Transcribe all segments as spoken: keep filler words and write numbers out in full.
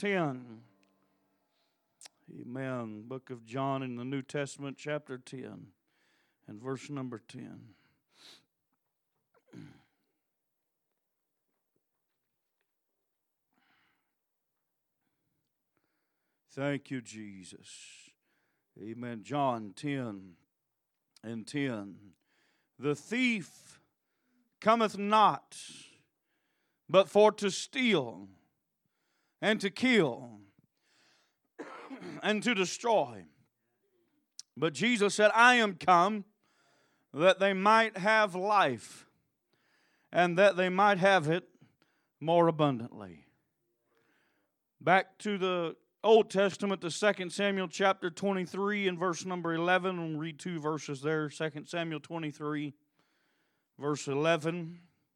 ten. Amen. Book of John in the New Testament, chapter ten, and verse number ten. Thank you, Jesus. Amen. John ten and ten. The thief cometh not, but for to steal, and to kill, and to destroy. But Jesus said, I am come that they might have life, and that they might have it more abundantly. Back to the Old Testament, the Second Samuel chapter twenty-three and verse number eleven. We'll read two verses there. Second Samuel twenty-three, verse eleven.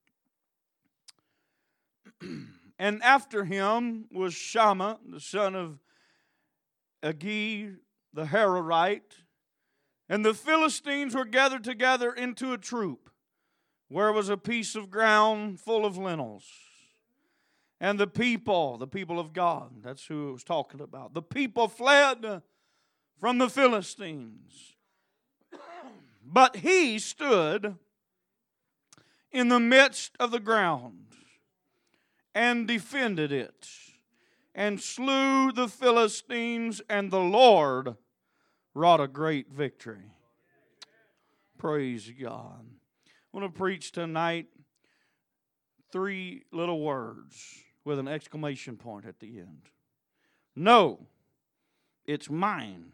And after him was Shammah, the son of Agee, the Hararite. And the Philistines were gathered together into a troop, where was a piece of ground full of lentils. And the people, the people of God, that's who it was talking about. The people fled from the Philistines. But he stood in the midst of the ground and defended it, and slew the Philistines, and the Lord wrought a great victory. Praise God. I want to preach tonight three little words with an exclamation point at the end. No, it's mine.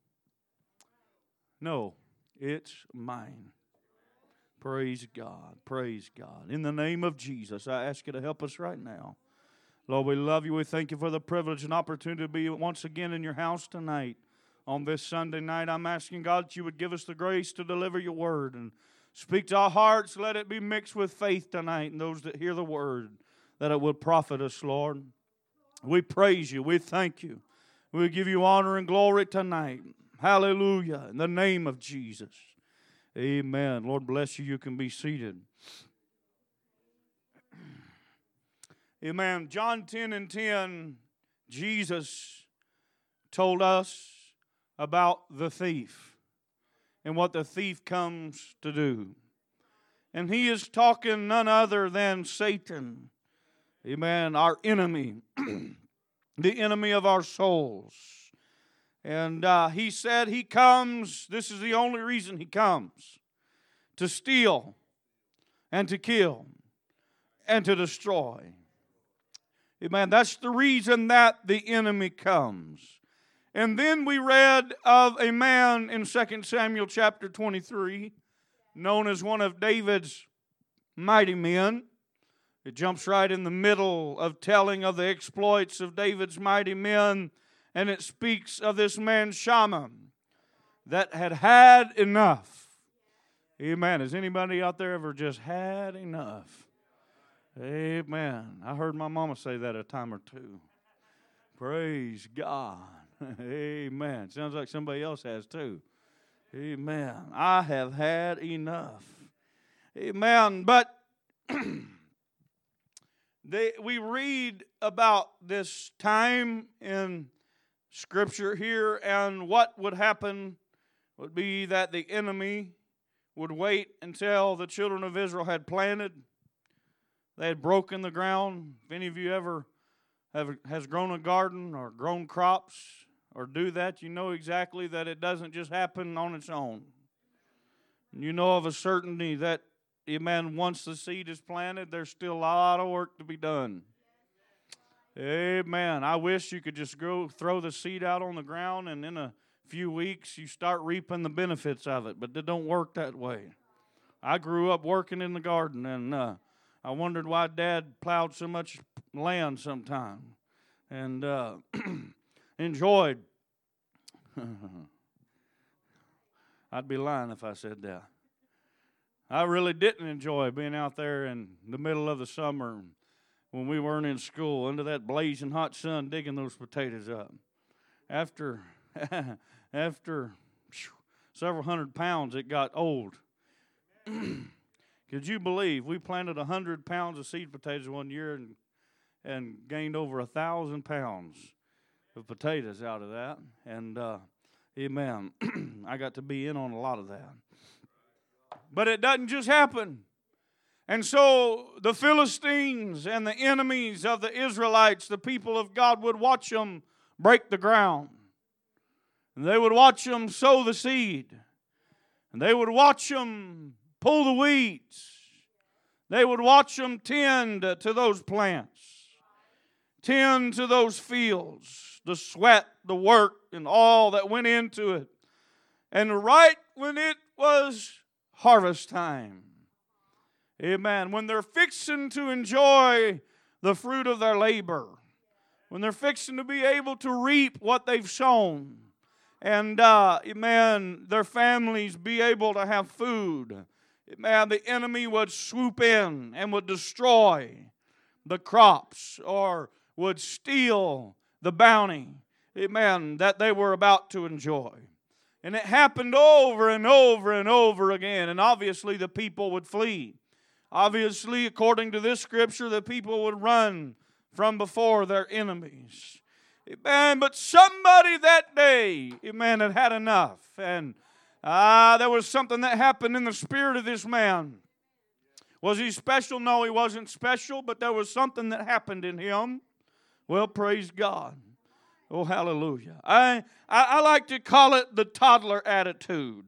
No, it's mine. Praise God. Praise God. In the name of Jesus, I ask you to help us right now. Lord, we love you. We thank you for the privilege and opportunity to be once again in your house tonight. On this Sunday night, I'm asking God that you would give us the grace to deliver your word and speak to our hearts. Let it be mixed with faith tonight, and those that hear the word, that it will profit us, Lord. We praise you. We thank you. We give you honor and glory tonight. Hallelujah. In the name of Jesus. Amen. Lord bless you. You can be seated. Amen. John ten and ten, Jesus told us about the thief and what the thief comes to do. And he is talking none other than Satan. Amen. Our enemy. The enemy of our souls. And uh, he said he comes, this is the only reason he comes, to steal and to kill and to destroy. Amen. That's the reason that the enemy comes. And then we read of a man in Second Samuel chapter twenty-three, known as one of David's mighty men. It jumps right in the middle of telling of the exploits of David's mighty men. And it speaks of this man Shammah that had had enough. Amen. Has anybody out there ever just had enough? Amen. I heard my mama say that a time or two. Praise God. Amen. Sounds like somebody else has too. Amen. I have had enough. Amen. But they, we read about this time in Scripture here, and what would happen would be that the enemy would wait until the children of Israel had planted. They had broken the ground. If any of you ever have has grown a garden or grown crops or do that, you know exactly that it doesn't just happen on its own. And you know of a certainty that, amen, once the seed is planted, there's still a lot of work to be done. Amen. I wish you could just go throw the seed out on the ground and in a few weeks you start reaping the benefits of it. But it don't work that way. I grew up working in the garden, and uh, I wondered why Dad plowed so much land sometime. And uh, enjoyed. I'd be lying if I said that. I really didn't enjoy being out there in the middle of the summer when we weren't in school, under that blazing hot sun, digging those potatoes up. After, after whew, several hundred pounds, it got old. Could you believe we planted a hundred pounds of seed potatoes one year, and and gained over a thousand pounds of potatoes out of that. And uh, amen, I got to be in on a lot of that. But it doesn't just happen. And so the Philistines and the enemies of the Israelites, the people of God, would watch them break the ground. And they would watch them sow the seed. And they would watch them pull the weeds. They would watch them tend to those plants. Tend to those fields. The sweat, the work, and all that went into it. And right when it was harvest time, amen, when they're fixing to enjoy the fruit of their labor, when they're fixing to be able to reap what they've sown, and, uh, amen, their families be able to have food, amen, the enemy would swoop in and would destroy the crops or would steal the bounty, amen, that they were about to enjoy. And it happened over and over and over again, and obviously the people would flee. Obviously, according to this scripture, the people would run from before their enemies. Amen. But somebody that day, amen, had had enough. And uh, there was something that happened in the spirit of this man. Was he special? No, he wasn't special, but there was something that happened in him. Well, praise God. Oh, hallelujah. I, I, I like to call it the toddler attitude.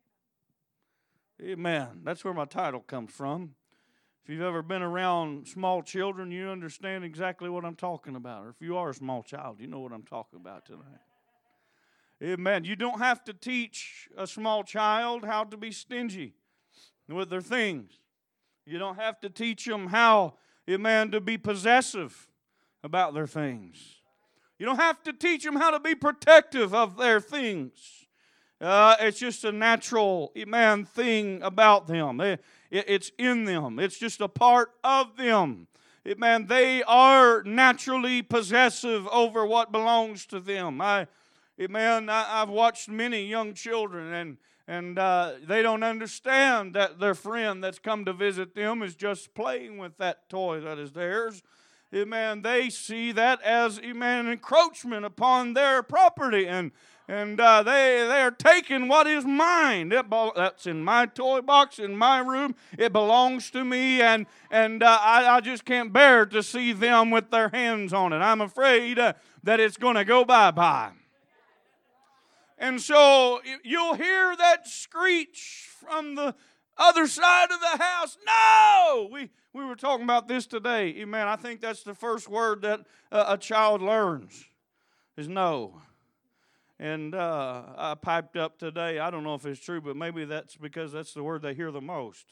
Amen. That's where my title comes from. If you've ever been around small children, you understand exactly what I'm talking about. Or if you are a small child, you know what I'm talking about tonight. Amen. You don't have to teach a small child how to be stingy with their things. You don't have to teach them how, amen, to be possessive about their things. You don't have to teach them how to be protective of their things. Uh, it's just a natural, amen, thing about them. It, it, it's in them. It's just a part of them. Amen. They are naturally possessive over what belongs to them. I, amen. I, I've watched many young children, and and uh, they don't understand that their friend that's come to visit them is just playing with that toy that is theirs. Amen. They see that as, amen, an encroachment upon their property, and and uh, they they are taking what is mine. It, that's in my toy box, in my room. It belongs to me, and and uh, I, I just can't bear to see them with their hands on it. I'm afraid uh, that it's going to go bye-bye. And so you'll hear that screech from the other side of the house. No! We we were talking about this today. Amen. I think that's the first word that uh, a child learns is no. And uh, I piped up today. I don't know if it's true, but maybe that's because that's the word they hear the most.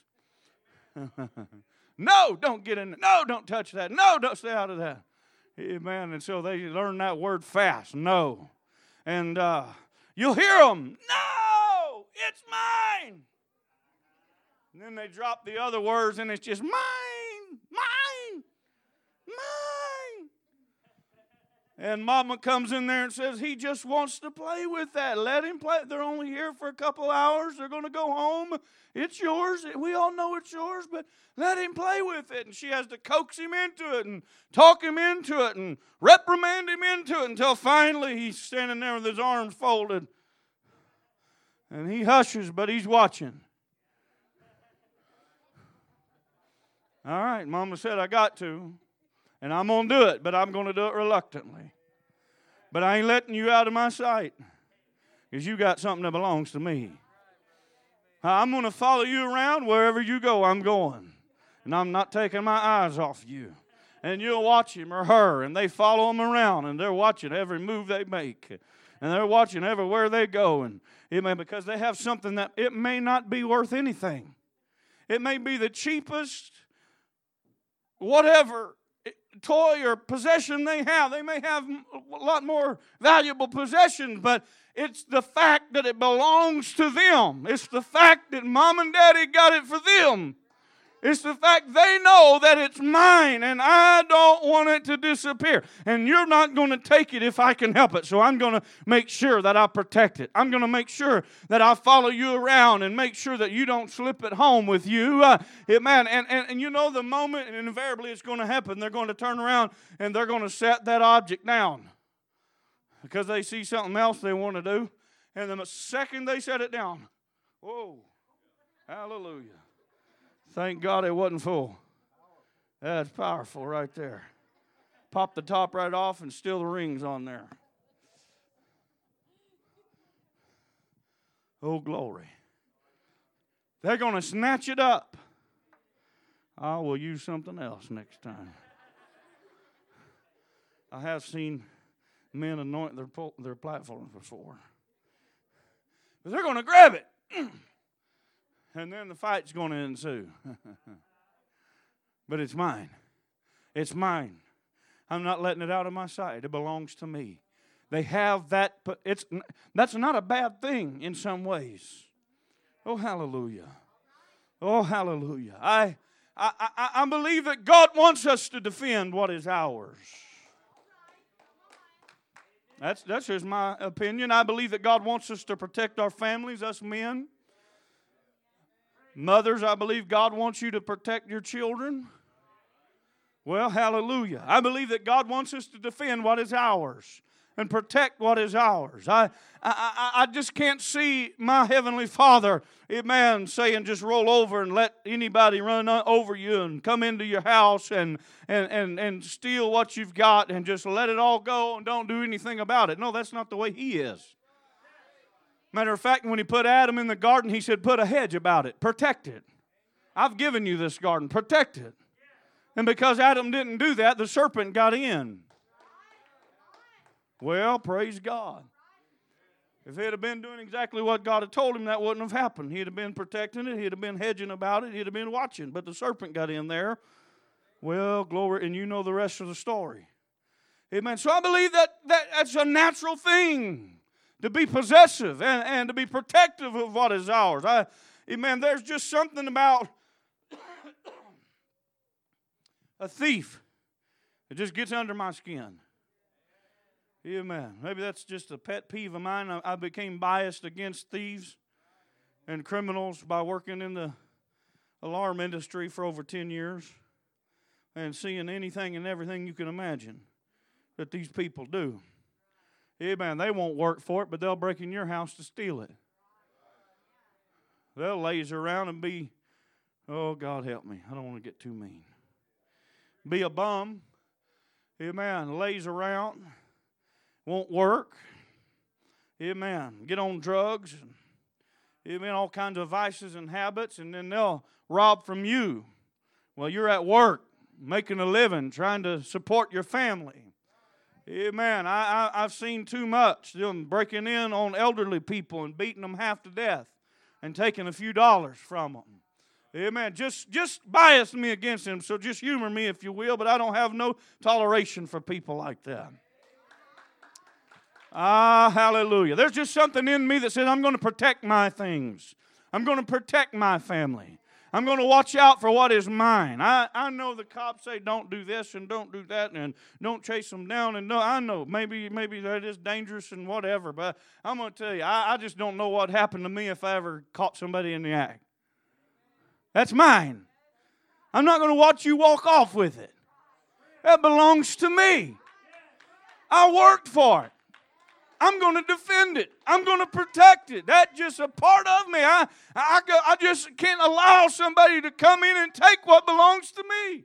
No, don't get in. No, don't touch that. No, don't stay out of that. Amen. And so they learn that word fast. No. And uh, you'll hear them. No, it's mine. And then they drop the other words, and it's just mine, mine, mine. And mama comes in there and says, he just wants to play with that. Let him play. They're only here for a couple hours. They're going to go home. It's yours. We all know it's yours, but let him play with it. And she has to coax him into it and talk him into it and reprimand him into it until finally he's standing there with his arms folded. And he hushes, but he's watching. All right, Mama said I got to, and I'm going to do it, but I'm going to do it reluctantly. But I ain't letting you out of my sight because you got something that belongs to me. I'm going to follow you around wherever you go, I'm going. And I'm not taking my eyes off you. And you'll watch him or her, and they follow them around, and they're watching every move they make. And they're watching everywhere they go. And it may, because they have something that it may not be worth anything. It may be the cheapest whatever toy or possession they have. They may have a lot more valuable possessions, but it's the fact that it belongs to them. It's the fact that mom and daddy got it for them. It's the fact they know that it's mine and I don't want it to disappear. And you're not going to take it if I can help it. So I'm going to make sure that I protect it. I'm going to make sure that I follow you around and make sure that you don't slip it home with you. Uh, amen. And, and, and you know the moment, and invariably it's going to happen, they're going to turn around and they're going to set that object down because they see something else they want to do. And the second they set it down, whoa, hallelujah. Thank God it wasn't full. That's powerful right there. Pop the top right off and still the rings on there. Oh, glory. They're going to snatch it up. I will use something else next time. I have seen men anoint their, their platforms before. But they're going to grab it. And then the fight's going to ensue. But it's mine. It's mine. I'm not letting it out of my sight. It belongs to me. They have that. It's that's not a bad thing in some ways. Oh, hallelujah. Oh, hallelujah. I, I, I, I believe that God wants us to defend what is ours. That's, that's just my opinion. I believe that God wants us to protect our families, us men. Mothers, I believe God wants you to protect your children. Well, hallelujah. I believe that God wants us to defend what is ours and protect what is ours. I, I, I just can't see my Heavenly Father, amen, saying just roll over and let anybody run over you and come into your house and, and, and, and steal what you've got and just let it all go and don't do anything about it. No, that's not the way He is. Matter of fact, when He put Adam in the garden, He said, put a hedge about it. Protect it. I've given you this garden. Protect it. And because Adam didn't do that, the serpent got in. Well, praise God. If he'd have been doing exactly what God had told him, that wouldn't have happened. He'd have been protecting it. He'd have been hedging about it. He'd have been watching. But the serpent got in there. Well, glory. And you know the rest of the story. Amen. So I believe that, that that's a natural thing. To be possessive and, and to be protective of what is ours. I, amen. There's just something about a thief that just gets under my skin. Amen. Maybe that's just a pet peeve of mine. I, I became biased against thieves and criminals by working in the alarm industry for over ten years and seeing anything and everything you can imagine that these people do. Amen. They won't work for it, but they'll break in your house to steal it. They'll laze around and be, oh, God help me. I don't want to get too mean. Be a bum. Amen. Laze around. Won't work. Amen. Get on drugs. Amen. All kinds of vices and habits, and then they'll rob from you. Well, you're at work, making a living, trying to support your family. Amen. I, I, I've seen too much. Them breaking in on elderly people and beating them half to death and taking a few dollars from them. Amen. Just, just bias me against them, so just humor me if you will, but I don't have no toleration for people like that. Ah, hallelujah. There's just something in me that says I'm going to protect my things. I'm going to protect my family. I'm going to watch out for what is mine. I, I know the cops say don't do this and don't do that and don't chase them down. And no, I know maybe maybe that is dangerous and whatever. But I'm going to tell you, I, I just don't know what happened to me if I ever caught somebody in the act. That's mine. I'm not going to watch you walk off with it. That belongs to me. I worked for it. I'm going to defend it. I'm going to protect it. That's just a part of me. I, I, I just can't allow somebody to come in and take what belongs to me.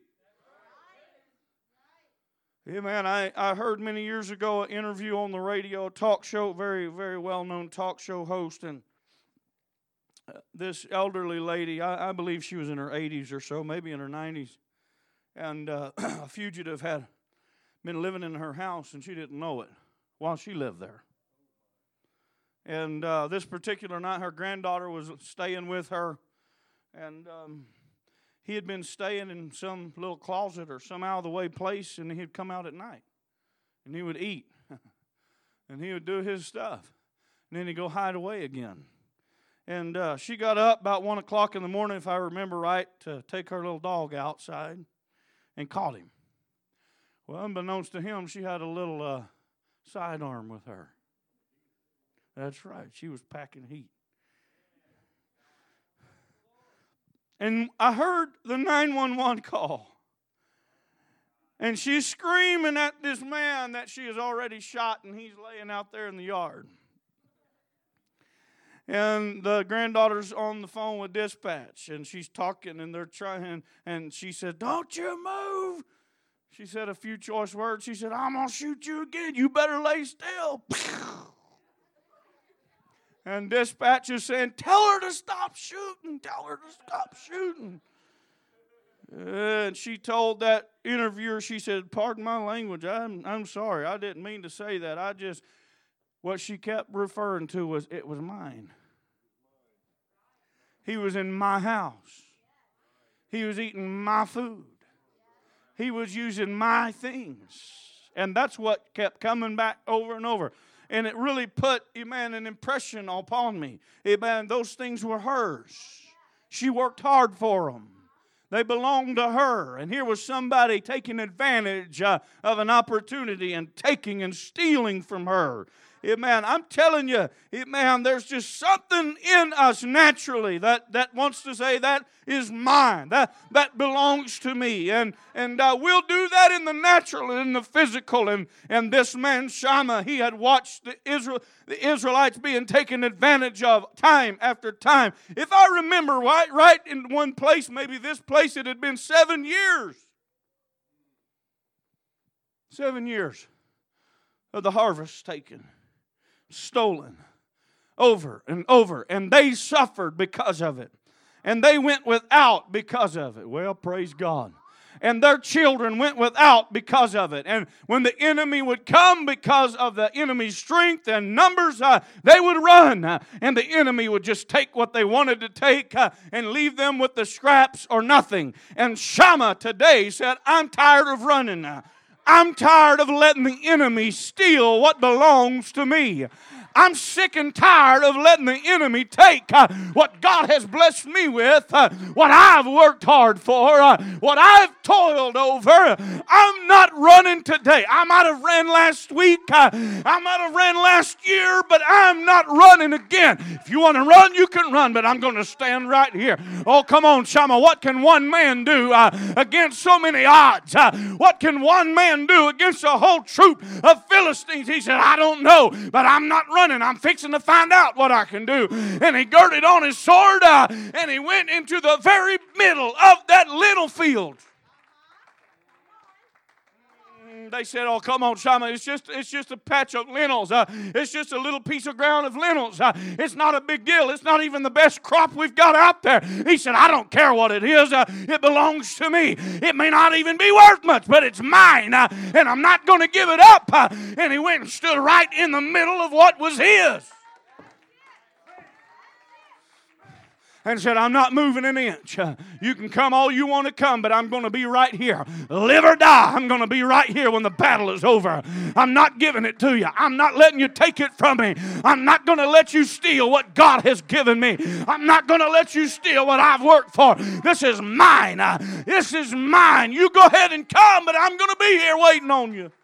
Yeah, man, I, I heard many years ago an interview on the radio, a talk show, very, very well-known talk show host, and this elderly lady, I, I believe she was in her eighties or so, maybe in her nineties, and uh, a fugitive had been living in her house, and she didn't know it while she lived there. And uh, this particular night, her granddaughter was staying with her, and um, he had been staying in some little closet or some out-of-the-way place, and he'd come out at night, and he would eat, and he would do his stuff, and then he'd go hide away again. And uh, she got up about one o'clock in the morning, if I remember right, to take her little dog outside and caught him. Well, unbeknownst to him, she had a little uh, sidearm with her. That's right. She was packing heat. And I heard the nine one one call. And she's screaming at this man that she has already shot, and he's laying out there in the yard. And the granddaughter's on the phone with dispatch, and she's talking, and they're trying, and she said, "Don't you move." She said a few choice words. She said, "I'm going to shoot you again. You better lay still." And dispatch is saying, "Tell her to stop shooting. Tell her to stop shooting." And she told that interviewer, she said, "Pardon my language. I'm, I'm sorry. I didn't mean to say that. I just..." What she kept referring to was, it was mine. He was in my house. He was eating my food. He was using my things. And that's what kept coming back over and over. And it really put, amen, an impression upon me. Amen, those things were hers. She worked hard for them. They belonged to her. And here was somebody taking advantage uh, of an opportunity and taking and stealing from her. Amen. I'm telling you, amen, there's just something in us naturally that, that wants to say, that is mine. That that belongs to me. And and uh, we'll do that in the natural and in the physical. And, and this man, Shammah, he had watched the Israel the Israelites being taken advantage of time after time. If I remember right, right in one place, maybe this place, it had been seven years. Seven years of the harvest taken. Stolen over and over, and they suffered because of it, and they went without because of it. Well, praise God. And their children went without because of it. And when the enemy would come because of the enemy's strength and numbers, uh, they would run, uh, and the enemy would just take what they wanted to take uh, and leave them with the scraps or nothing. And Shammah today said, "I'm tired of running now. I'm tired of letting the enemy steal what belongs to me. I'm sick and tired of letting the enemy take uh, what God has blessed me with, uh, what I've worked hard for, uh, what I've toiled over. I'm not running today. I might have ran last week. Uh, I might have ran last year, but I'm not running again. If you want to run, you can run, but I'm going to stand right here." Oh, come on, Shammah. What can one man do uh, against so many odds? Uh, what can one man do against a whole troop of Philistines? He said, "I don't know, but I'm not running. I'm fixing to find out what I can do." And he girded on his sword uh, and he went into the very middle of that little field. They said, "Oh, come on, Shammah. It's just, it's just a patch of lentils. Uh, it's just a little piece of ground of lentils. Uh, it's not a big deal. It's not even the best crop we've got out there." He said, "I don't care what it is. Uh, it belongs to me. It may not even be worth much, but it's mine. Uh, and I'm not going to give it up." Uh, and he went and stood right in the middle of what was his. And said, "I'm not moving an inch. Uh, you can come all you want to come, but I'm going to be right here. Live or die, I'm going to be right here when the battle is over. I'm not giving it to you. I'm not letting you take it from me. I'm not going to let you steal what God has given me. I'm not going to let you steal what I've worked for. This is mine. Uh, this is mine. You go ahead and come, but I'm going to be here waiting on you."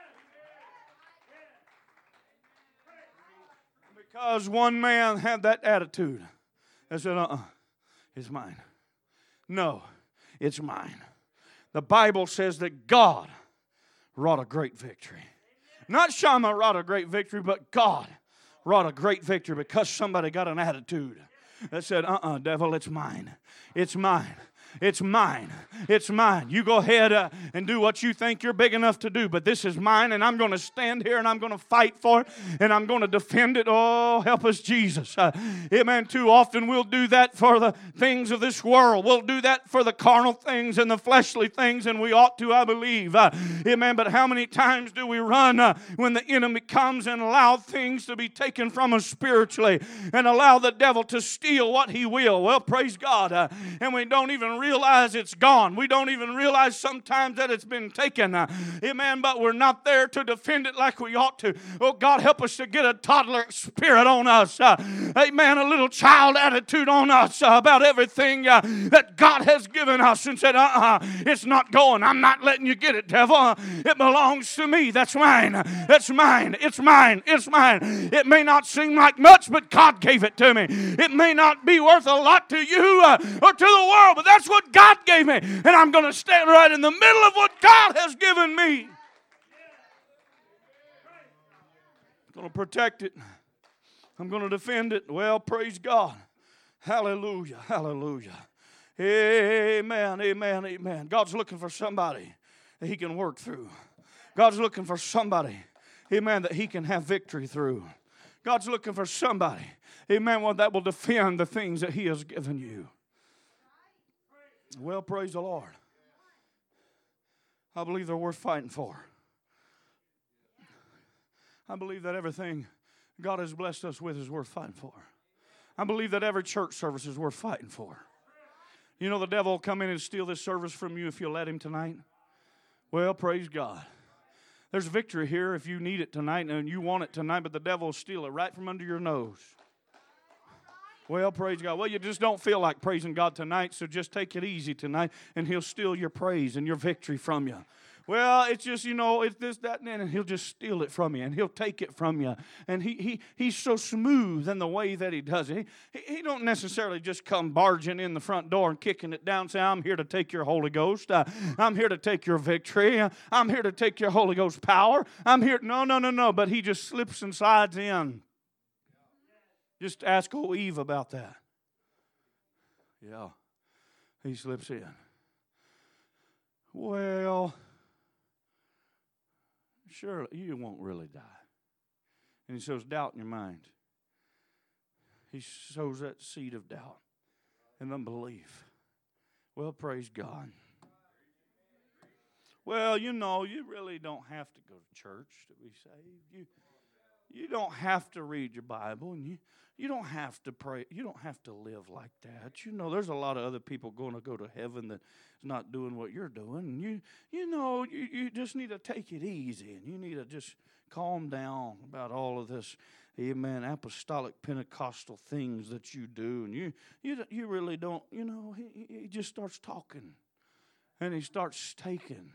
Because one man had that attitude. I said, uh-uh, it's mine. No, it's mine. The Bible says that God wrought a great victory. Not Shammah wrought a great victory, but God wrought a great victory because somebody got an attitude that said, uh-uh, devil, it's mine. It's mine. It's mine. It's mine. You go ahead uh, and do what you think you're big enough to do, but this is mine, and I'm going to stand here, and I'm going to fight for it, and I'm going to defend it. Oh, help us, Jesus. Uh, amen. Too often we'll do that for the things of this world. We'll do that for the carnal things and the fleshly things, and we ought to, I believe. Uh, amen. But how many times do we run uh, when the enemy comes and allow things to be taken from us spiritually and allow the devil to steal what he will? Well, praise God. Uh, and we don't even realize it's gone. We don't even realize sometimes that it's been taken. Uh, amen. But we're not there to defend it like we ought to. Oh, God, help us to get a toddler spirit on us. Uh, amen. A little child attitude on us uh, about everything uh, that God has given us and said, uh-uh, it's not going. I'm not letting you get it, devil. Uh, it belongs to me. That's mine. That's mine. It's mine. It's mine. It may not seem like much, but God gave it to me. It may not be worth a lot to you uh, or to the world, but that's what God gave me. And I'm going to stand right in the middle of what God has given me. I'm going to protect it. I'm going to defend it. Well, praise God. Hallelujah. Hallelujah. Amen. Amen. Amen. God's looking for somebody that He can work through. God's looking for somebody, amen, that He can have victory through. God's looking for somebody, amen, one that will defend the things that He has given you. Well, praise the Lord. I believe they're worth fighting for. I believe that everything God has blessed us with is worth fighting for. I believe that every church service is worth fighting for. You know the devil will come in and steal this service from you if you let him tonight. Well, praise God. There's victory here if you need it tonight and you want it tonight, but the devil will steal it right from under your nose. Well, praise God. Well, you just don't feel like praising God tonight, so just take it easy tonight, and He'll steal your praise and your victory from you. Well, it's just, you know, it's this, that, and then, and He'll just steal it from you, and He'll take it from you. And he he He's so smooth in the way that He does it. He, he, he don't necessarily just come barging in the front door and kicking it down and say, I'm here to take your Holy Ghost. Uh, I'm here to take your victory. Uh, I'm here to take your Holy Ghost power. I'm here. No, no, no, no. But He just slips and slides in. Just ask old Eve about that. Yeah, He slips in. Well, surely you won't really die. And He sows doubt in your mind. He sows that seed of doubt and unbelief. Well, praise God. Well, you know, you really don't have to go to church to be saved. You, you don't have to read your Bible, and you You don't have to pray. You don't have to live like that. You know, there's a lot of other people going to go to heaven that's not doing what you're doing. And you, you know, you, you just need to take it easy, and you need to just calm down about all of this, amen, apostolic Pentecostal things that you do. And you, you, you really don't, you know, he, he just starts talking, and he starts taking.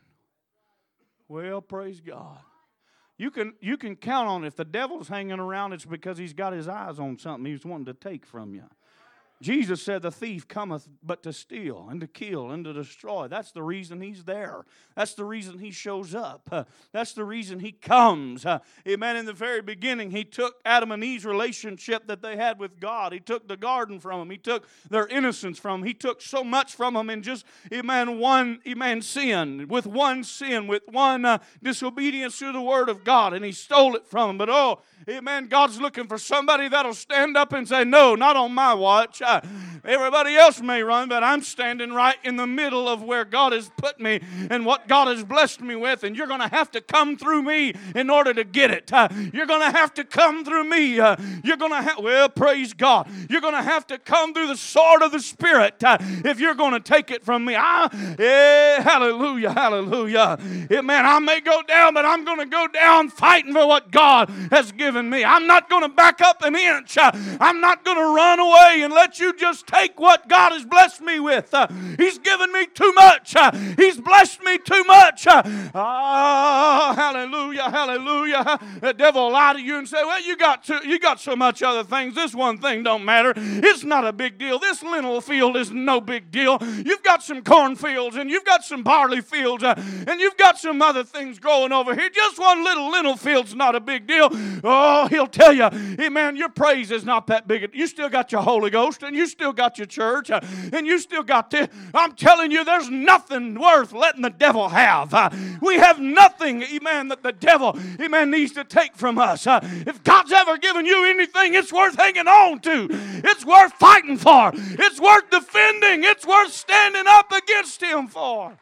Well, praise God. You can you can count on it. If the devil's hanging around, it's because he's got his eyes on something he's wanting to take from you. Jesus said the thief cometh but to steal and to kill and to destroy. That's the reason he's there. That's the reason he shows up. Uh, that's the reason he comes. Uh, amen. In the very beginning, he took Adam and Eve's relationship that they had with God. He took the garden from them. He took their innocence from them. He took so much from them in just, amen, one, amen, sin. With one sin, with one uh, disobedience to the word of God. And he stole it from them. But oh, amen, God's looking for somebody that'll stand up and say, no, not on my watch. Uh, everybody else may run, but I'm standing right in the middle of where God has put me and what God has blessed me with, and you're going to have to come through me in order to get it. Uh, you're going to have to come through me. Uh, you're going to have, well, praise God. You're going to have to come through the sword of the Spirit uh, if you're going to take it from me. I, eh, hallelujah, hallelujah. Yeah, man, I may go down, but I'm going to go down fighting for what God has given me. I'm not going to back up an inch. Uh, I'm not going to run away and let you just take what God has blessed me with. Uh, he's given me too much. Uh, he's blessed me too much. Uh, oh, hallelujah, hallelujah. The devil will lie to you and say, well, you got to, you got so much other things. This one thing don't matter. It's not a big deal. This lentil field is no big deal. You've got some cornfields, and you've got some barley fields, uh, and you've got some other things growing over here. Just one little lentil field's not a big deal. Oh, he'll tell you, hey, man, your praise is not that big. You still got your Holy Ghost, and you still got your church, uh, and you still got this. I'm telling you, there's nothing worth letting the devil have. Uh, we have nothing, amen, that the devil, amen, needs to take from us. Uh, if God's ever given you anything, it's worth hanging on to. It's worth fighting for. It's worth defending. It's worth standing up against him for.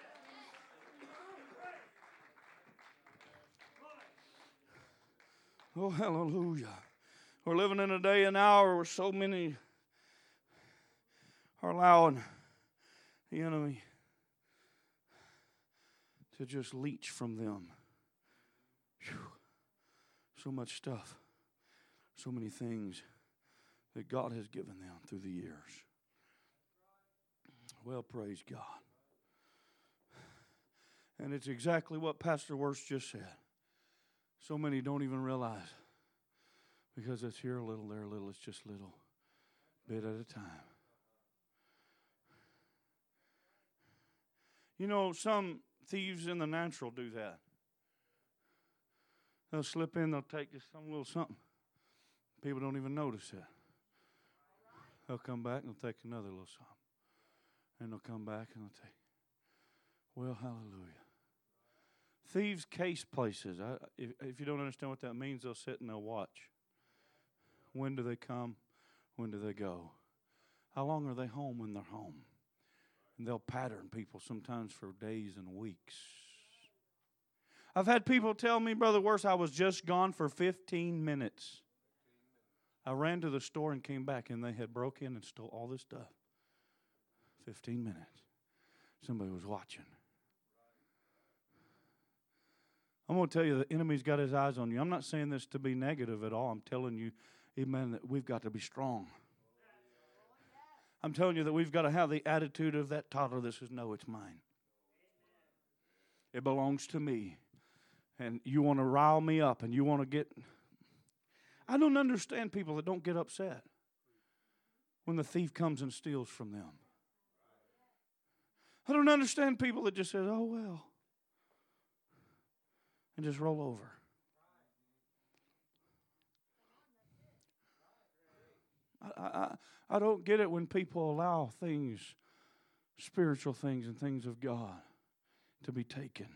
Oh, hallelujah. We're living in a day and hour where so many are allowing the enemy to just leech from them. Whew. So much stuff, so many things that God has given them through the years. Well, praise God. And it's exactly what Pastor Worst just said. So many don't even realize, because it's here a little, there a little, it's just a little bit at a time. You know, some thieves in the natural do that. They'll slip in, they'll take just some little something. People don't even notice it. They'll come back and they'll take another little something. And they'll come back and they'll take, well, hallelujah. Thieves case places. I, if, if you don't understand what that means, they'll sit and they'll watch. When do they come? When do they go? How long are they home when they're home? And they'll pattern people sometimes for days and weeks. I've had people tell me, Brother Worse, I was just gone for fifteen minutes. I ran to the store and came back, and they had broke in and stole all this stuff. fifteen minutes. Somebody was watching. I'm going to tell you, the enemy's got his eyes on you. I'm not saying this to be negative at all. I'm telling you, amen, that we've got to be strong. I'm telling you that we've got to have the attitude of that toddler that says, no, it's mine. It belongs to me. And you want to rile me up and you want to get... I don't understand people that don't get upset when the thief comes and steals from them. I don't understand people that just say, oh, well, and just roll over. I, I, I don't get it when people allow things, spiritual things and things of God, to be taken.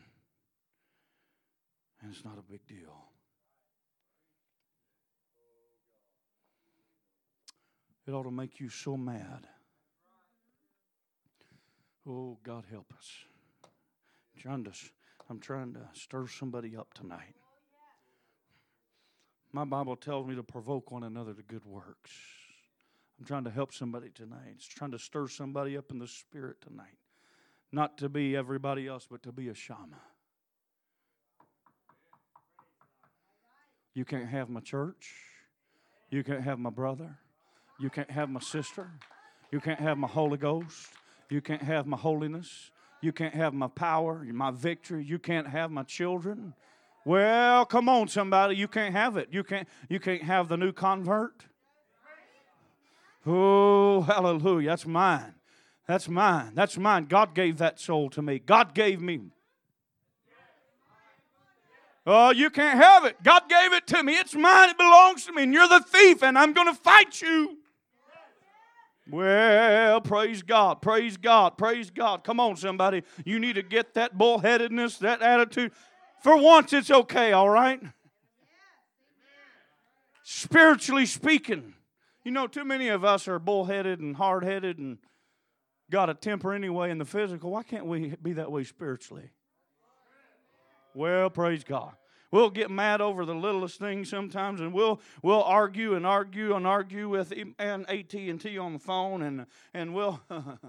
And it's not a big deal. It ought to make you so mad. Oh, God help us. I'm trying to, I'm trying to stir somebody up tonight. My Bible tells me to provoke one another to good works. I'm trying to help somebody tonight. It's trying to stir somebody up in the spirit tonight. Not to be everybody else, but to be a Shammah. You can't have my church. You can't have my brother. You can't have my sister. You can't have my Holy Ghost. You can't have my holiness. You can't have my power, my victory. You can't have my children. Well, come on, somebody. You can't have it. You can't, you can't have the new convert. Oh, hallelujah. That's mine. That's mine. That's mine. God gave that soul to me. God gave me. Oh, you can't have it. God gave it to me. It's mine. It belongs to me. And you're the thief, and I'm going to fight you. Well, praise God. Praise God. Praise God. Come on, somebody. You need to get that bullheadedness, that attitude. For once, it's okay, all right? Spiritually speaking. You know, too many of us are bullheaded and hard-headed and got a temper anyway in the physical. Why can't we be that way spiritually? Well, praise God. We'll get mad over the littlest things sometimes, and we'll we'll argue and argue and argue with and A T and T on the phone, and and we'll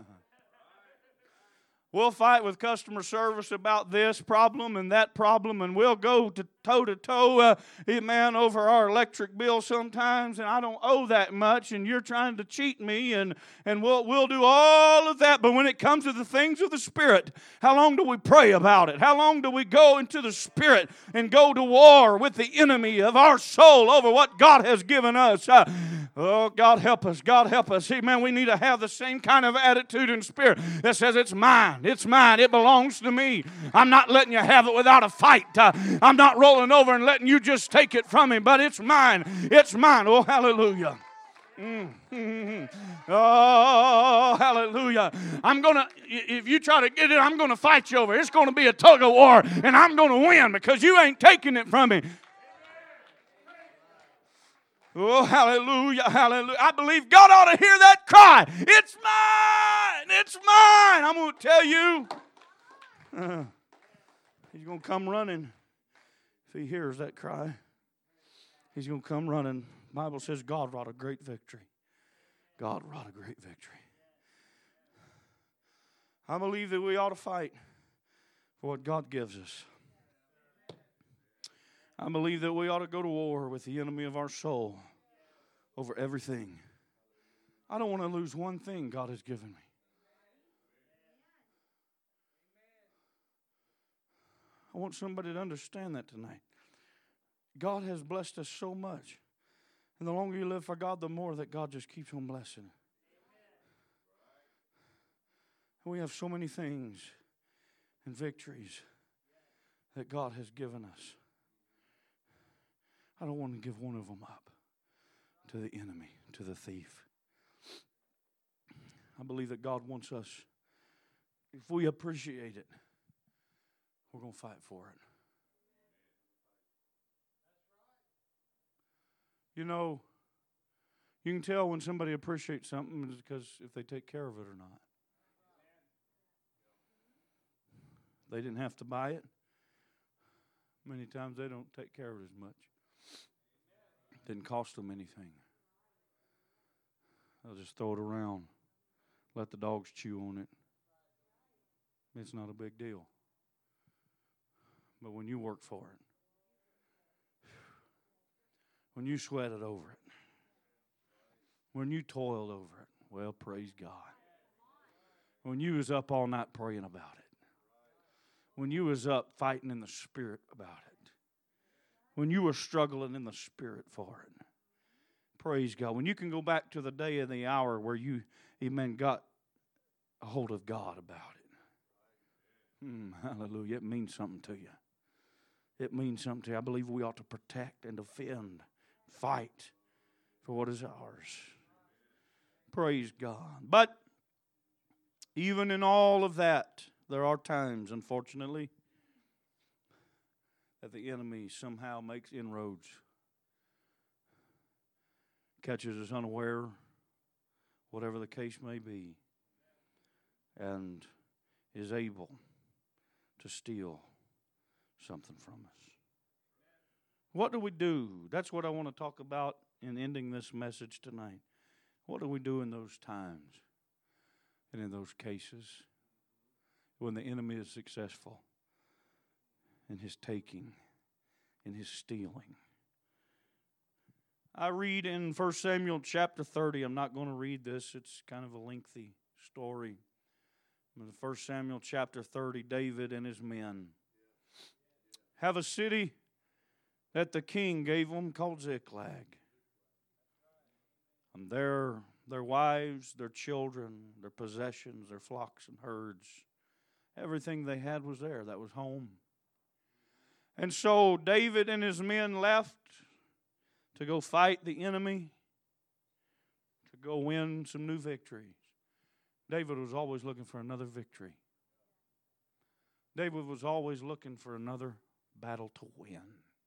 we'll fight with customer service about this problem and that problem, and we'll go to toe to toe, uh, amen, over our electric bill sometimes, and I don't owe that much, and you're trying to cheat me, and and we'll we'll do all of that. But when it comes to the things of the Spirit, how long do we pray about it? How long do we go into the Spirit and go to war with the enemy of our soul over what God has given us? Uh, oh, God help us. God help us. Amen. We need to have the same kind of attitude and spirit that says it's mine. It's mine. It belongs to me. I'm not letting you have it without a fight. Uh, I'm not rolling over and letting you just take it from him, but it's mine. It's mine. Oh, hallelujah. Mm-hmm. Oh, hallelujah. I'm going to, if you try to get it, I'm going to fight you over. It's going to be a tug of war, and I'm going to win because you ain't taking it from me. Oh, hallelujah, hallelujah. I believe God ought to hear that cry. It's mine. It's mine. I'm going to tell you. Uh, he's going to come running. If he hears that cry, he's going to come running. The Bible says God wrought a great victory. God wrought a great victory. I believe that we ought to fight for what God gives us. I believe that we ought to go to war with the enemy of our soul over everything. I don't want to lose one thing God has given me. I want somebody to understand that tonight. God has blessed us so much. And the longer you live for God, the more that God just keeps on blessing. We have so many things and victories that God has given us. I don't want to give one of them up to the enemy, to the thief. I believe that God wants us, if we appreciate it, we're going to fight for it. You know, you can tell when somebody appreciates something because if they take care of it or not. They didn't have to buy it. Many times they don't take care of it as much. It didn't cost them anything. They'll just throw it around. Let the dogs chew on it. It's not a big deal. But when you work for it, when you sweated over it, when you toiled over it, well, praise God. When you was up all night praying about it, when you was up fighting in the Spirit about it, when you were struggling in the Spirit for it, praise God. When you can go back to the day and the hour where you, amen, got a hold of God about it. Mm, hallelujah. It means something to you. It means something to you. I believe we ought to protect and defend, fight for what is ours. Praise God. But even in all of that, there are times, unfortunately, that the enemy somehow makes inroads, catches us unaware, whatever the case may be, and is able to steal something from us. What do we do? That's what I want to talk about in ending this message tonight. What do we do in those times and in those cases when the enemy is successful in his taking, in his stealing? I read in First Samuel chapter thirty. I'm not going to read this. It's kind of a lengthy story. In First Samuel chapter thirty, David and his men have a city that the king gave them called Ziklag. And their, their wives, their children, their possessions, their flocks and herds, everything they had was there. That was home. And so David and his men left to go fight the enemy, to go win some new victories. David was always looking for another victory. David was always looking for another battle to win.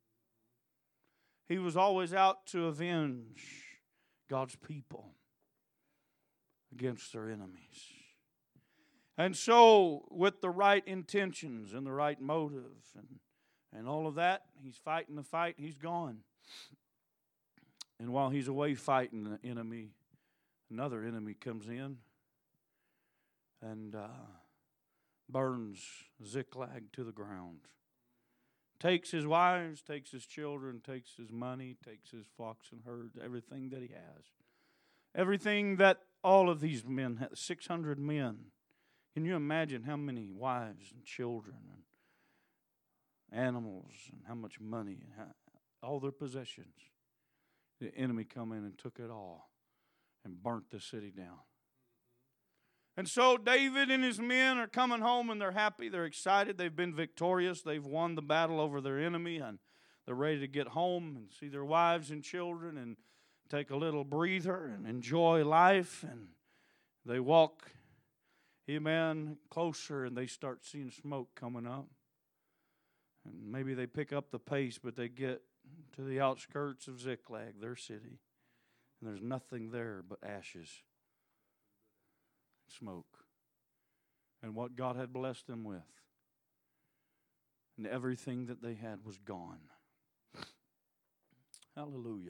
He was always out to avenge God's people against their enemies. And so, with the right intentions and the right motive and, and all of that, he's fighting the fight, he's gone. And while he's away fighting the enemy, another enemy comes in and uh, burns Ziklag to the ground. Takes his wives, takes his children, takes his money, takes his flocks and herds, everything that he has. Everything that all of these men had, six hundred men. Can you imagine how many wives and children and animals and how much money and how, all their possessions? The enemy come in and took it all and burnt the city down. And so David and his men are coming home and they're happy, they're excited, they've been victorious, they've won the battle over their enemy, and they're ready to get home and see their wives and children and take a little breather and enjoy life. And they walk, amen, closer and they start seeing smoke coming up. And maybe they pick up the pace, but they get to the outskirts of Ziklag, their city, and there's nothing there but ashes. Smoke, and what God had blessed them with, and everything that they had was gone. Hallelujah.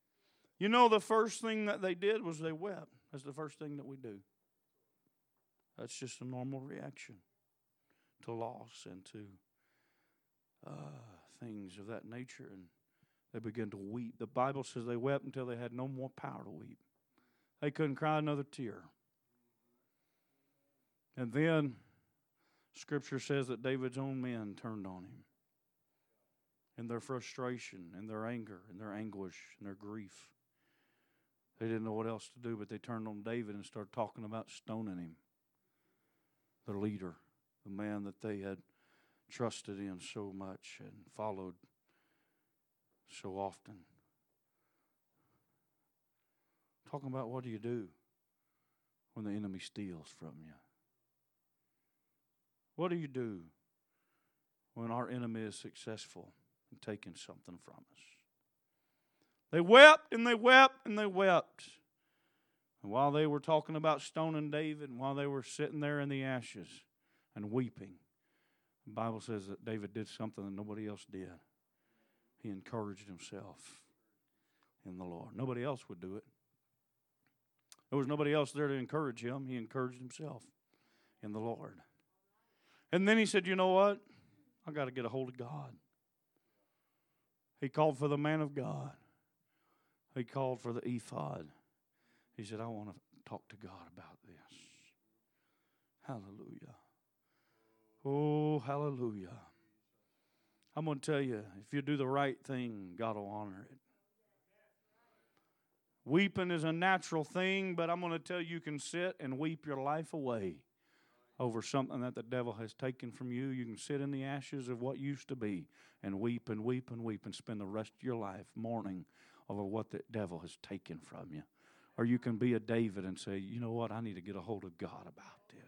You know, the first thing that they did was they wept. That's the first thing that we do. That's just a normal reaction to loss and to uh, things of that nature. And they began to weep. The Bible says they wept until they had no more power to weep. They couldn't cry another tear. And then Scripture says that David's own men turned on him in their frustration and their anger and their anguish and their grief. They didn't know what else to do, but they turned on David and started talking about stoning him. Their leader, the man that they had trusted in so much and followed so often. Talking about what do you do when the enemy steals from you? What do you do when our enemy is successful in taking something from us? They wept and they wept and they wept. And while they were talking about stoning David, and while they were sitting there in the ashes and weeping, the Bible says that David did something that nobody else did. He encouraged himself in the Lord. Nobody else would do it. There was nobody else there to encourage him. He encouraged himself in the Lord. And then he said, you know what? I got to get a hold of God. He called for the man of God. He called for the ephod. He said, I want to talk to God about this. Hallelujah. Oh, hallelujah. I'm going to tell you, if you do the right thing, God will honor it. Weeping is a natural thing, but I'm going to tell you, you can sit and weep your life away over something that the devil has taken from you. You can sit in the ashes of what used to be and weep and weep and weep and spend the rest of your life mourning over what the devil has taken from you. Or you can be a David and say, you know what, I need to get a hold of God about this.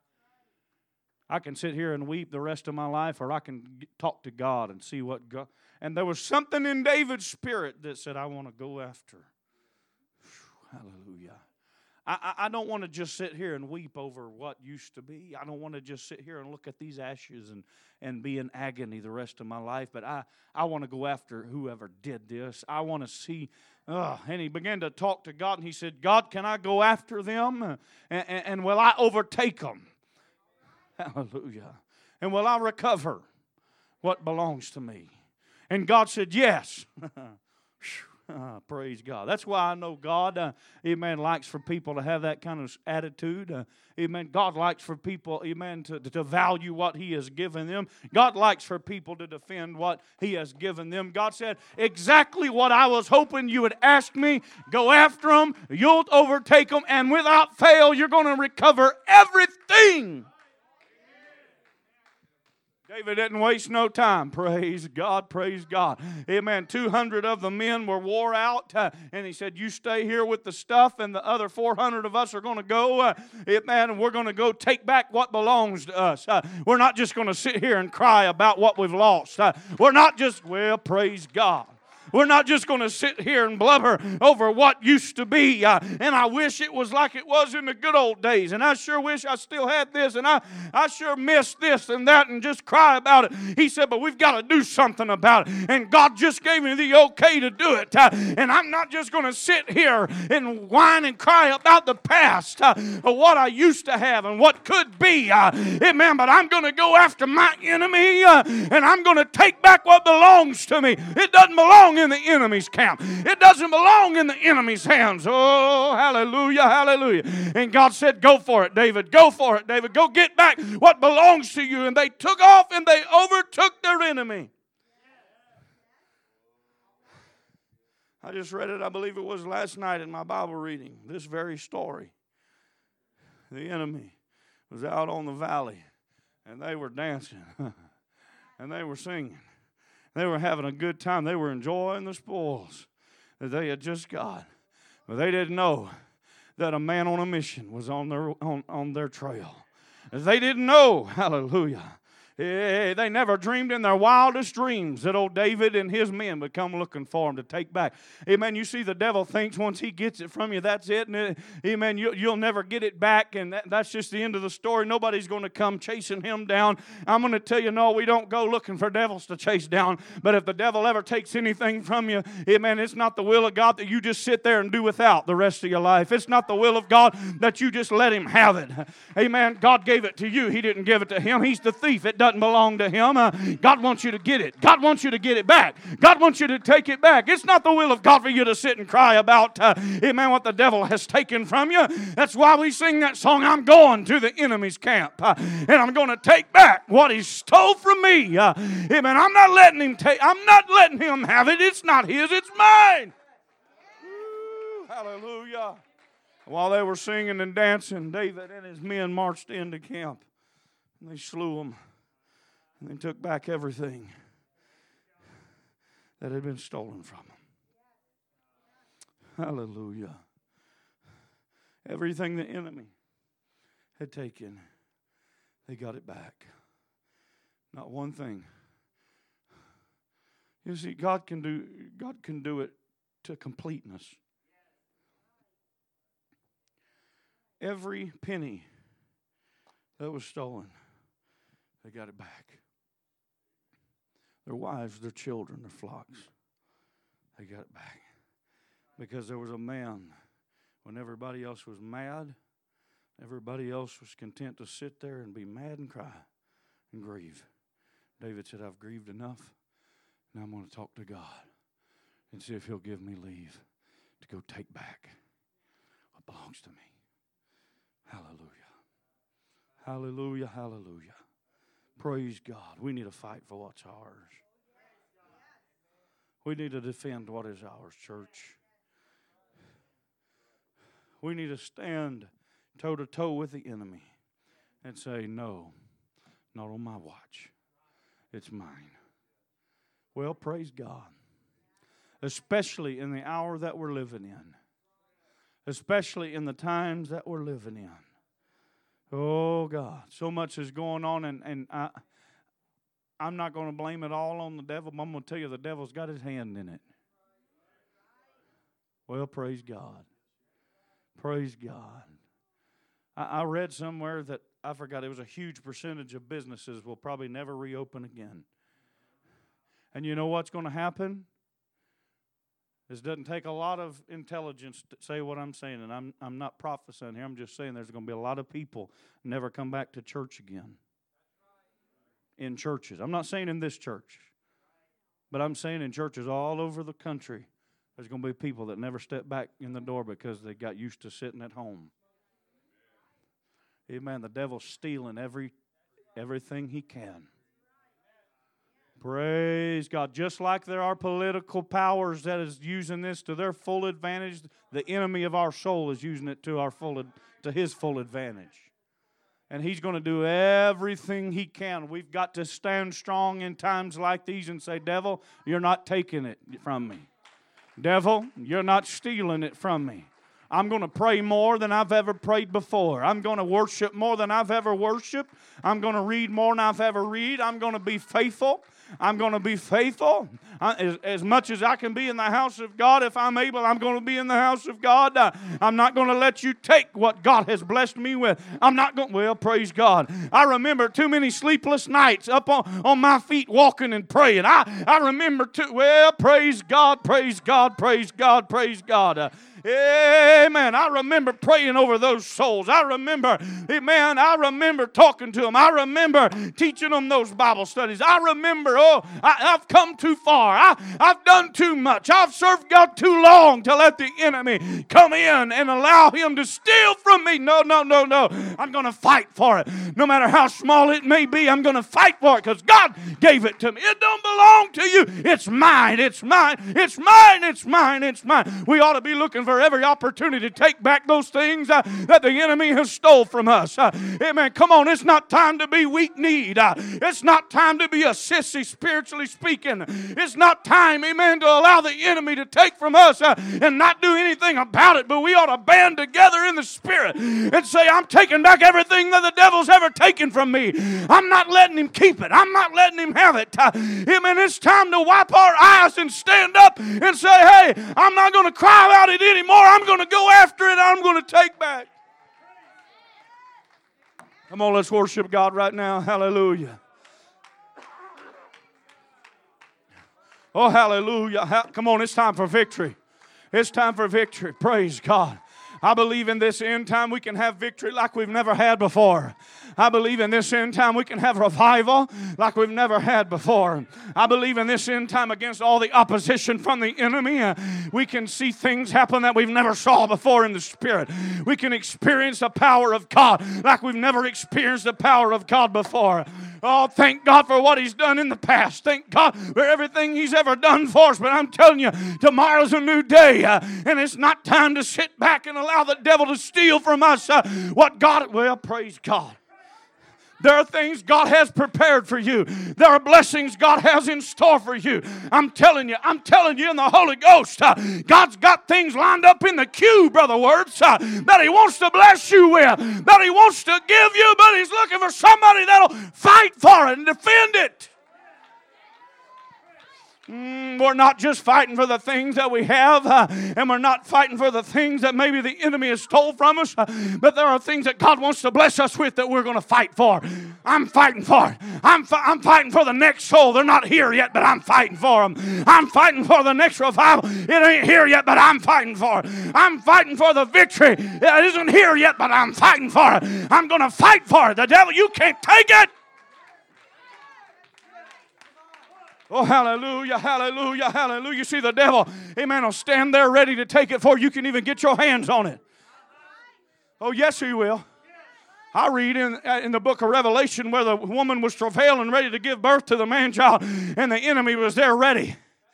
I can sit here and weep the rest of my life, or I can talk to God and see what God... And there was something in David's spirit that said, I want to go after. Whew, hallelujah. I, I don't want to just sit here and weep over what used to be. I don't want to just sit here and look at these ashes and, and be in agony the rest of my life. But I, I want to go after whoever did this. I want to see. Uh, and he began to talk to God, and he said, God, can I go after them? And, and, and will I overtake them? Hallelujah. And will I recover what belongs to me? And God said, yes. Ah, praise God. That's why I know God, uh, amen, likes for people to have that kind of attitude. Uh, amen. God likes for people, amen, to, to value what He has given them. God likes for people to defend what He has given them. God said, exactly what I was hoping you would ask me. Go after them. You'll overtake them. And without fail, you're going to recover everything. David didn't waste no time. Praise God, praise God. Amen. two hundred of the men were wore out. Uh, and he said, you stay here with the stuff, and the other four hundred of us are going to go. Uh, amen. And we're going to go take back what belongs to us. Uh, we're not just going to sit here and cry about what we've lost. Uh, we're not just, well, praise God. We're not just going to sit here and blubber over what used to be. Uh, and I wish it was like it was in the good old days. And I sure wish I still had this. And I, I sure miss this and that and just cry about it. He said, but we've got to do something about it. And God just gave me the okay to do it. Uh, and I'm not just going to sit here and whine and cry about the past uh, of what I used to have and what could be. Uh, amen. But I'm going to go after my enemy uh, and I'm going to take back what belongs to me. It doesn't belong in the enemy's camp. It doesn't belong in the enemy's hands. Oh, hallelujah, hallelujah. And God said, go for it, David. Go for it, David. Go get back what belongs to you. And they took off and they overtook their enemy. I just read it, I believe it was last night in my Bible reading, this very story. The enemy was out on the valley and they were dancing and they were singing. They were having a good time. They were enjoying the spoils that they had just got. But they didn't know that a man on a mission was on their, on, on their trail. They didn't know, hallelujah, Hey, they never dreamed in their wildest dreams that old David and his men would come looking for him to take back. Amen. You see, the devil thinks once he gets it from you, that's it. And it, amen. You, you'll never get it back, and that, that's just the end of the story. Nobody's going to come chasing him down. I'm going to tell you, no, we don't go looking for devils to chase down. But if the devil ever takes anything from you, amen, it's not the will of God that you just sit there and do without the rest of your life. It's not the will of God that you just let him have it. Amen. God gave it to you. He didn't give it to him. He's the thief. It doesn't belong to him. Uh, God wants you to get it. God wants you to get it back. God wants you to take it back. It's not the will of God for you to sit and cry about, uh, amen, what the devil has taken from you. That's why we sing that song, I'm going to the enemy's camp. Uh, and I'm going to take back what he stole from me. Uh, amen. I'm not letting him take, I'm not letting him have it. It's not his, it's mine. Woo, hallelujah. While they were singing and dancing, David and his men marched into camp. And they slew them. And they took back everything that had been stolen from them. Hallelujah. Everything the enemy had taken, they got it back. Not one thing. You see, God can do, God can do it to completeness. Every penny that was stolen, they got it back. Their wives, their children, their flocks, they got it back. Because there was a man, when everybody else was mad, everybody else was content to sit there and be mad and cry and grieve. David said, I've grieved enough. Now I'm going to talk to God and see if he'll give me leave to go take back what belongs to me. Hallelujah. Hallelujah, hallelujah. Praise God. We need to fight for what's ours. We need to defend what is ours, church. We need to stand toe-to-toe with the enemy and say, no, not on my watch. It's mine. Well, praise God. Especially in the hour that we're living in. Especially in the times that we're living in. Oh, God. So much is going on, and, and I, I'm not going to blame it all on the devil, but I'm going to tell you the devil's got his hand in it. Well, praise God. Praise God. I, I read somewhere that, I forgot, it was a huge percentage of businesses will probably never reopen again. And you know what's going to happen? This doesn't take a lot of intelligence to say what I'm saying, and I'm I'm not prophesying here. I'm just saying there's going to be a lot of people never come back to church again. In churches. I'm not saying in this church, but I'm saying in churches all over the country, there's going to be people that never step back in the door because they got used to sitting at home. Amen. The devil's stealing every everything he can. Praise God. Just like there are political powers that is using this to their full advantage, the enemy of our soul is using it to our full to his full advantage. And he's going to do everything he can. We've got to stand strong in times like these and say, devil, you're not taking it from me. Devil, you're not stealing it from me. I'm going to pray more than I've ever prayed before. I'm going to worship more than I've ever worshiped. I'm going to read more than I've ever read. I'm going to be faithful. I'm going to be faithful. I, as, as much as I can be in the house of God, if I'm able, I'm going to be in the house of God. Uh, I'm not going to let you take what God has blessed me with. I'm not going, well, praise God. I remember too many sleepless nights up on, on my feet walking and praying. I, I remember too, well, praise God, praise God, praise God, praise God. Uh, Amen. I remember praying over those souls. I remember, amen, I remember talking to them. I remember teaching them those Bible studies. I remember, oh, I, I've come too far. I, I've done too much. I've served God too long to let the enemy come in and allow him to steal from me. No, no, no, no. I'm going to fight for it. No matter how small it may be, I'm going to fight for it because God gave it to me. It don't belong to you. It's mine. It's mine. It's mine. It's mine. It's mine. We ought to be looking for every opportunity to take back those things uh, that the enemy has stole from us. Uh, amen. Come on, it's not time to be weak-kneed. Uh, it's not time to be a sissy spiritually speaking. It's not time, amen, to allow the enemy to take from us uh, and not do anything about it. But we ought to band together in the Spirit and say, I'm taking back everything that the devil's ever taken from me. I'm not letting him keep it. I'm not letting him have it. Uh, amen. It's time to wipe our eyes and stand up and say, hey, I'm not going to cry about it anymore. I'm going to go after it. I'm going to take back. Come on, let's worship God right now. Hallelujah. Oh, hallelujah. Ha- Come on, it's time for victory. It's time for victory. Praise God. I believe in this end time we can have victory like we've never had before. I believe in this end time we can have revival like we've never had before. I believe in this end time against all the opposition from the enemy, uh, we can see things happen that we've never saw before in the Spirit. We can experience the power of God like we've never experienced the power of God before. Oh, thank God for what He's done in the past. Thank God for everything He's ever done for us. But I'm telling you, tomorrow's a new day, uh, and it's not time to sit back and allow the devil to steal from us uh, what God, well, praise God. There are things God has prepared for you. There are blessings God has in store for you. I'm telling you, I'm telling you in the Holy Ghost, uh, God's got things lined up in the queue, Brother Words, uh, that He wants to bless you with, that He wants to give you, but He's looking for somebody that'll fight for it and defend it. Mm, we're not just fighting for the things that we have, uh, and we're not fighting for the things that maybe the enemy has stole from us, uh, but there are things that God wants to bless us with that we're going to fight for. I'm fighting for it. I'm, fi- I'm fighting for the next soul. They're not here yet, but I'm fighting for them. I'm fighting for the next revival. It ain't here yet, but I'm fighting for it. I'm fighting for the victory. It isn't here yet, but I'm fighting for it. I'm going to fight for it. The devil, you can't take it. Oh, hallelujah, hallelujah, hallelujah. You see, the devil, amen, will stand there ready to take it before you can even get your hands on it. Oh, yes, he will. I read in, in the book of Revelation where the woman was travailing ready to give birth to the man-child, and the enemy was there ready.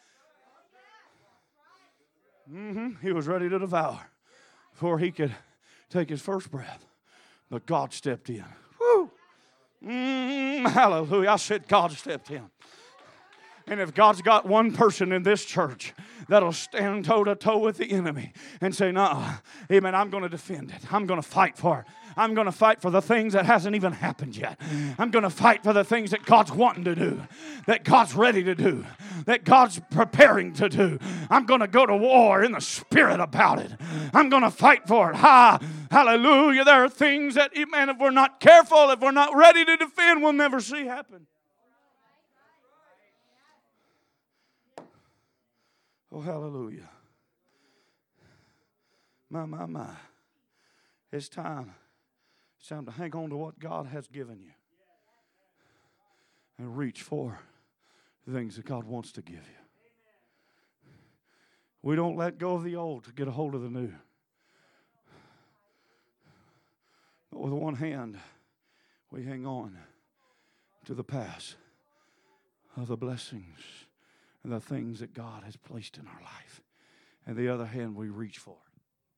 Mm-hmm. He was ready to devour before he could take his first breath. But God stepped in. Woo! Mm, hallelujah. I said God stepped in. And if God's got one person in this church that'll stand toe-to-toe with the enemy and say, no, amen, I'm going to defend it. I'm going to fight for it. I'm going to fight for the things that hasn't even happened yet. I'm going to fight for the things that God's wanting to do, that God's ready to do, that God's preparing to do. I'm going to go to war in the Spirit about it. I'm going to fight for it. Ha, hallelujah. There are things that, amen, if we're not careful, if we're not ready to defend, we'll never see happen. Oh, hallelujah. My, my, my. It's time. It's time to hang on to what God has given you and reach for the things that God wants to give you. We don't let go of the old to get a hold of the new. But with one hand, we hang on to the past of the blessings and the things that God has placed in our life. And the other hand, we reach for it.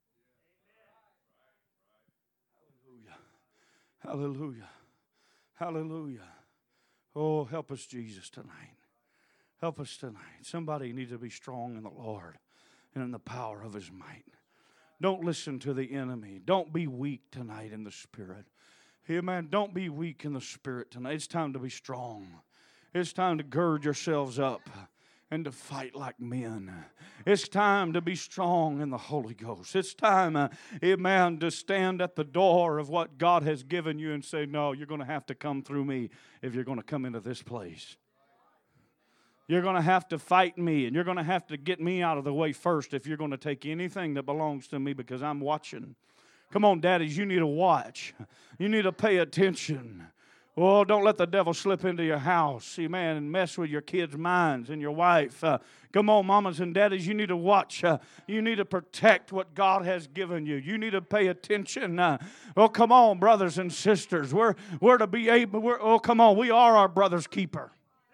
Hallelujah. Hallelujah. Hallelujah. Oh, help us, Jesus, tonight. Help us tonight. Somebody needs to be strong in the Lord and in the power of His might. Don't listen to the enemy. Don't be weak tonight in the Spirit. Amen. Don't be weak in the Spirit tonight. It's time to be strong. It's time to gird yourselves up and to fight like men. It's time to be strong in the Holy Ghost. It's time, uh, amen, to stand at the door of what God has given you and say, no, you're going to have to come through me if you're going to come into this place. You're going to have to fight me, and you're going to have to get me out of the way first if you're going to take anything that belongs to me, because I'm watching. Come on, daddies, you need to watch. You need to pay attention. Oh, don't let the devil slip into your house, amen, and mess with your kids' minds and your wife. Uh, come on, mamas and daddies, you need to watch. Uh, you need to protect what God has given you. You need to pay attention. Uh, oh, come on, brothers and sisters. We're, we're to be able, we're, oh, come on, we are our brother's keeper.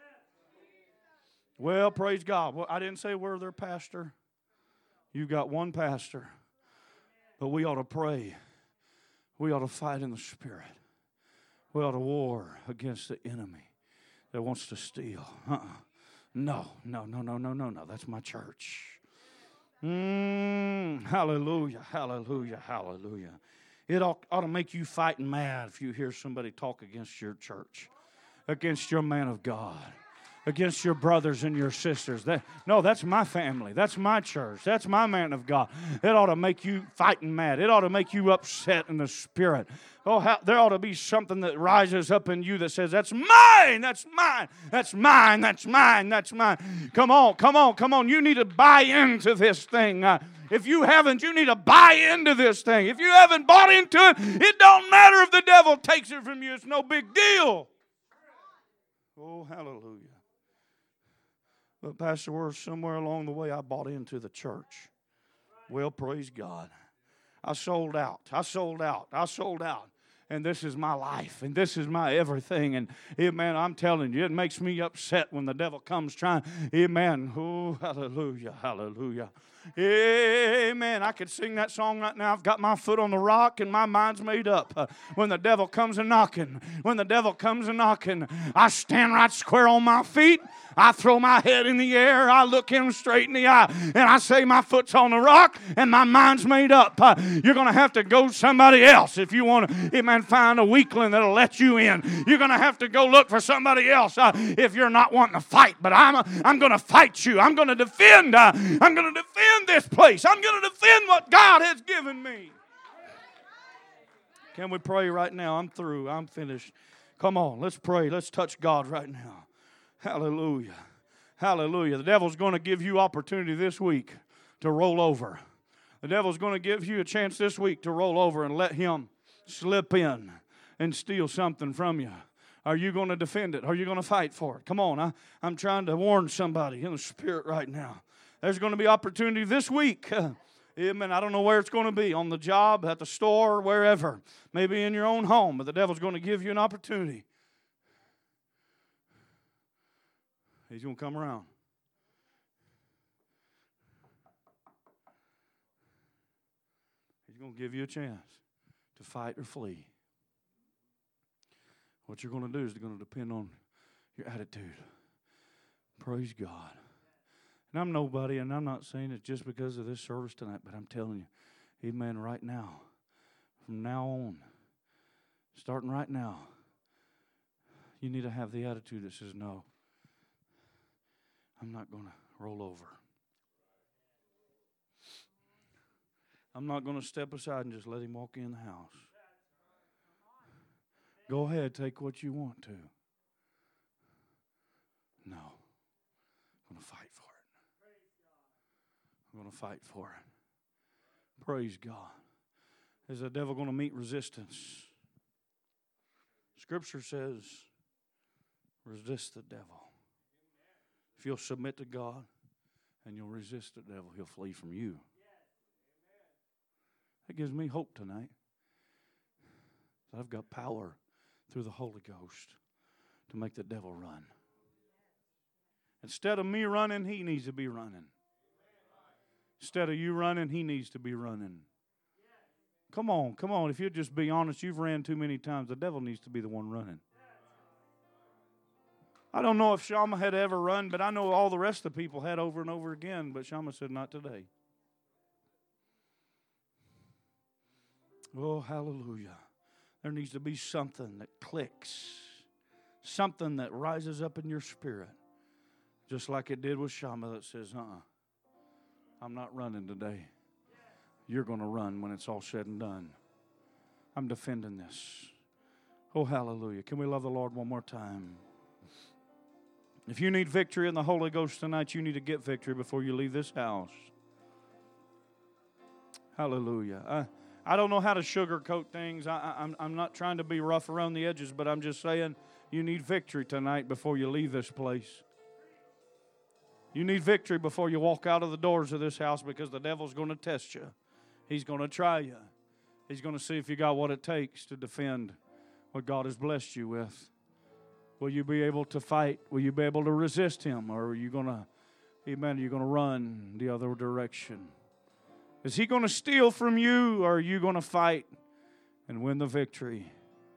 Well, praise God. Well, I didn't say we're their pastor. You've got one pastor. But we ought to pray. We ought to fight in the Spirit. We ought to war against the enemy. that wants to steal. Uh-uh. No, no, no, no, no, no, no. That's my church. Mm, hallelujah, hallelujah, hallelujah. It ought, ought to make you fighting mad if you hear somebody talk against your church, against your man of God, against your brothers and your sisters. That, no, that's my family. That's my church. That's my man of God. It ought to make you fighting mad. It ought to make you upset in the spirit. Oh, how, there ought to be something that rises up in you that says, that's mine, that's mine, that's mine, that's mine, that's mine. Come on, come on, come on. You need to buy into this thing. Uh, if you haven't, you need to buy into this thing. If you haven't bought into it, it don't matter if the devil takes it from you. It's no big deal. Oh, hallelujah. But Pastor, we're somewhere along the way I bought into the church. Well, praise God. I sold out. I sold out. I sold out. And this is my life. And this is my everything. And amen, I'm telling you, it makes me upset when the devil comes trying. Amen. Oh, hallelujah, hallelujah. Amen. I could sing that song right now. I've got my foot on the rock and my mind's made up. Uh, when the devil comes a knocking, when the devil comes a knocking, I stand right square on my feet. I throw my head in the air. I look him straight in the eye. And I say my foot's on the rock and my mind's made up. Uh, you're going to have to go somebody else if you want to, amen, find a weakling that'll let you in. You're going to have to go look for somebody else uh, if you're not wanting to fight. But I'm, uh, I'm going to fight you. I'm going to defend. Uh, I'm going to defend this place. I'm going to defend what God has given me. Can we pray right now? I'm through. I'm finished. Come on, let's pray. Let's touch God right now. Hallelujah. Hallelujah. The devil's going to give you opportunity this week to roll over. The devil's going to give you a chance this week to roll over and let him slip in and steal something from you. Are you going to defend it? Are you going to fight for it? Come on. I, I'm trying to warn somebody in the spirit right now. There's going to be opportunity this week. Amen. I don't know where it's going to be, on the job, at the store, wherever. Maybe in your own home, but the devil's going to give you an opportunity. He's going to come around. He's going to give you a chance to fight or flee. What you're going to do is going to depend on your attitude. Praise God. And I'm nobody, and I'm not saying it just because of this service tonight, but I'm telling you, amen, right now, from now on, starting right now, you need to have the attitude that says, no, I'm not going to roll over. I'm not going to step aside and just let him walk in the house. Go ahead, take what you want to. No, I'm going to fight for it. I'm going to fight for it. Praise God. Is the devil going to meet resistance? Scripture says, resist the devil. If you'll submit to God and you'll resist the devil, he'll flee from you. That gives me hope tonight. I've got power through the Holy Ghost to make the devil run. Instead of me running, he needs to be running. Instead of you running, he needs to be running. Come on, come on. If you'll just be honest, you've ran too many times. The devil needs to be the one running. I don't know if Shama had ever run, but I know all the rest of the people had over and over again, but Shama said, not today. Oh, hallelujah. There needs to be something that clicks, something that rises up in your spirit, just like it did with Shama that says, uh-uh, I'm not running today. You're going to run when it's all said and done. I'm defending this. Oh, hallelujah. Can we love the Lord one more time? If you need victory in the Holy Ghost tonight, you need to get victory before you leave this house. Hallelujah. I, I don't know how to sugarcoat things. I, I, I'm, I'm not trying to be rough around the edges, but I'm just saying you need victory tonight before you leave this place. You need victory before you walk out of the doors of this house, because the devil's going to test you. He's going to try you. He's going to see if you got what it takes to defend what God has blessed you with. Will you be able to fight? Will you be able to resist him? Or are you going to, amen, are you going to run the other direction? Is he going to steal from you, or are you going to fight and win the victory?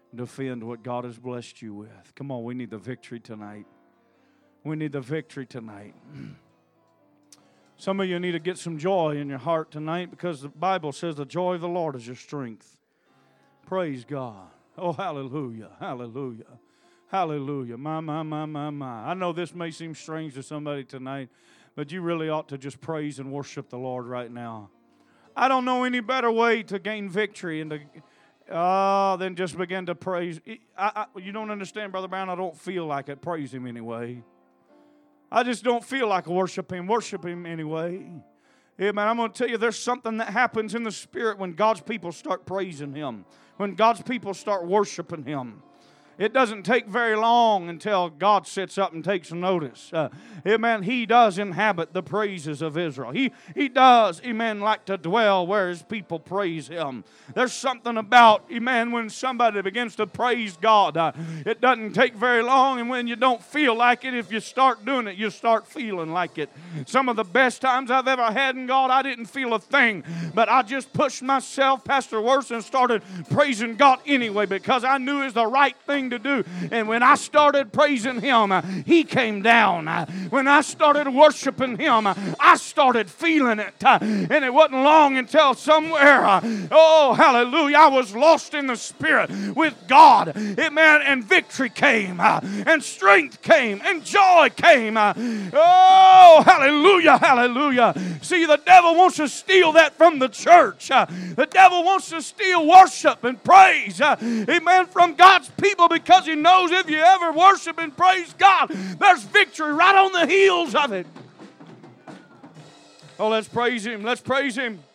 defend what God has blessed you with. Come on, we need the victory tonight. We need the victory tonight. Some of you need to get some joy in your heart tonight because the Bible says the joy of the Lord is your strength. Praise God. Oh, hallelujah, hallelujah, hallelujah. My, my, my, my, my. I know this may seem strange to somebody tonight, but you really ought to just praise and worship the Lord right now. I don't know any better way to gain victory and to uh, than just begin to praise. I, I, you don't understand, Brother Brown, I don't feel like it. Praise Him anyway. I just don't feel like worship Him. Worship Him anyway. Amen. I'm going to tell you, there's something that happens in the Spirit when God's people start praising Him. When God's people start worshiping Him. It doesn't take very long until God sits up and takes notice. Uh, amen. He does inhabit the praises of Israel. He, he does, amen, like to dwell where His people praise Him. There's something about, amen, when somebody begins to praise God. Uh, it doesn't take very long, and when you don't feel like it, if you start doing it, you start feeling like it. Some of the best times I've ever had in God, I didn't feel a thing, but I just pushed myself, Pastor Worse, and started praising God anyway because I knew it was the right thing to do. And when I started praising Him, uh, He came down. Uh, when I started worshiping Him, uh, I started feeling it. Uh, and it wasn't long until somewhere, uh, oh, hallelujah, I was lost in the Spirit with God. Amen. And victory came, uh, and strength came, and joy came. Uh, oh, hallelujah, hallelujah. See, the devil wants to steal that from the church. Uh, the devil wants to steal worship and praise, uh, amen, from God's people because he knows if you ever worship and praise God, there's victory right on the heels of it. Oh, let's praise Him. Let's praise Him.